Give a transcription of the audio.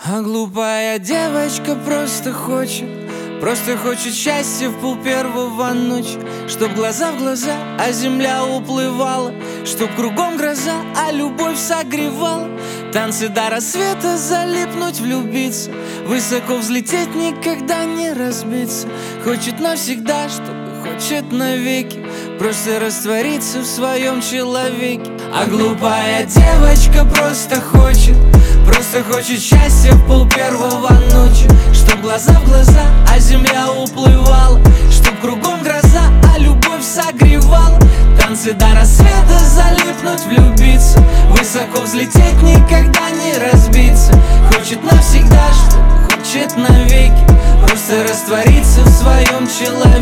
А глупая девочка просто хочет счастья в полпервого ночи. Чтоб глаза в глаза, а земля уплывала, чтоб кругом гроза, а любовь согревала. Танцы до рассвета, залипнуть, влюбиться, высоко взлететь, никогда не разбиться. Хочет навсегда, чтобы хочет навеки, просто раствориться в своем человеке. А глупая девочка просто хочет счастья в полпервого ночи. Чтоб глаза в глаза, а земля уплывала, чтоб кругом гроза, а любовь согревала. Танцы до рассвета, залипнуть, влюбиться, высоко взлететь, никогда не разбиться. Хочет навсегда, что хочет навеки, просто раствориться в своем человеке.